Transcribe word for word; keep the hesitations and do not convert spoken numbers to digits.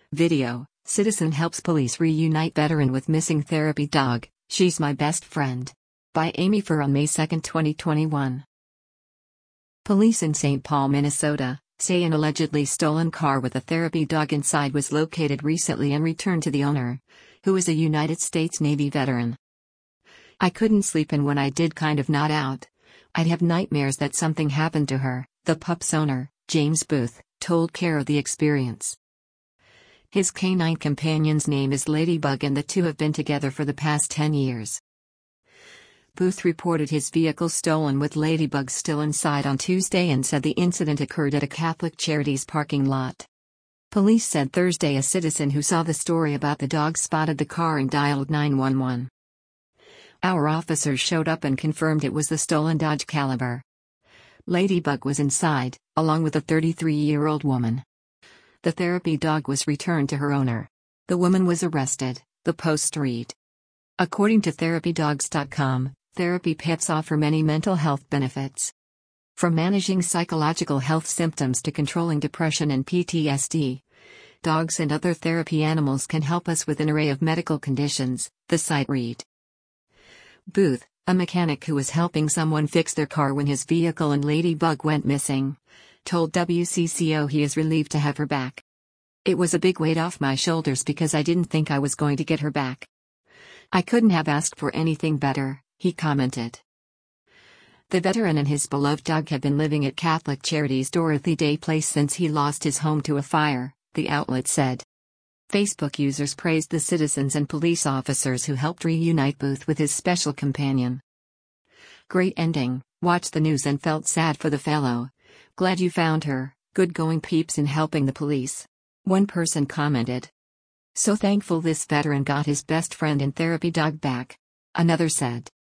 Video: Citizen helps police reunite veteran with missing therapy dog. She's my best friend. By Amy Furr on May second, twenty twenty-one. Police in Saint Paul, Minnesota, say an allegedly stolen car with a therapy dog inside was located recently and returned to the owner, who is a United States Navy veteran. "I couldn't sleep, and when I did kind of nod out, I'd have nightmares that something happened to her," the pup's owner, James Booth, told CARE of the experience. His canine companion's name is Ladybug, and the two have been together for the past ten years. Booth reported his vehicle stolen with Ladybug still inside on Tuesday and said the incident occurred at a Catholic Charities parking lot. Police said Thursday a citizen who saw the story about the dog spotted the car and dialed nine one one. "Our officers showed up and confirmed it was the stolen Dodge Caliber. Ladybug was inside, along with a thirty-three-year-old woman. The therapy dog was returned to her owner. The woman was arrested," the Post read. According to therapy dogs dot com, therapy pets offer many mental health benefits. From managing psychological health symptoms to controlling depression and P T S D, dogs and other therapy animals can help us with an array of medical conditions, the site read. Booth, a mechanic who was helping someone fix their car when his vehicle and Ladybug went missing, told W C C O he is relieved to have her back. "It was a big weight off my shoulders because I didn't think I was going to get her back. I couldn't have asked for anything better," he commented. The veteran and his beloved dog have been living at Catholic Charities Dorothy Day Place since he lost his home to a fire, the outlet said. Facebook users praised the citizens and police officers who helped reunite Booth with his special companion. "Great ending, watched the news and felt sad for the fellow. Glad you found her, good going peeps in helping the police," one person commented. "So thankful this veteran got his best friend and therapy dog back," another said.